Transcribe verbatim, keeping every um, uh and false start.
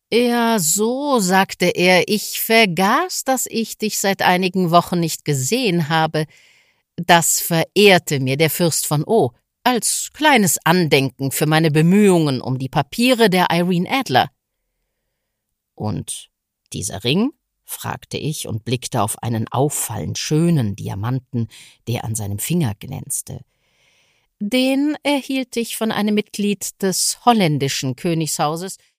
Ja, so, sagte er, ich vergaß, dass ich dich seit einigen Wochen nicht gesehen habe. Das verehrte mir der Fürst von O. als kleines Andenken für meine Bemühungen um die Papiere der Irene Adler. Und dieser Ring? Fragte ich und blickte auf einen auffallend schönen Diamanten, der an seinem Finger glänzte. Den erhielt ich von einem Mitglied des holländischen Königshauses,